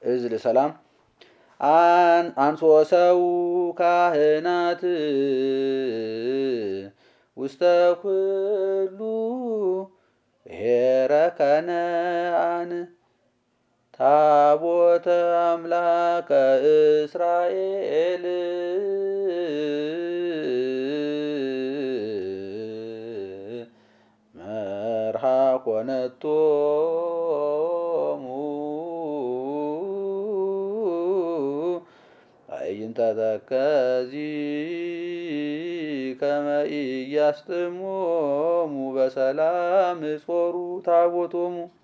እዝል ሰላም አንሶ ሰው ካህናት ውስተ ኩሉ ብሔረ ከነዓን ታቦተ አምላከ እስራኤል መርሃ ኮነቶሙ አይንተ ተከዚ ከመ ኢያስጥሞሙ በሰላም ጾሩ ታቦቶሙ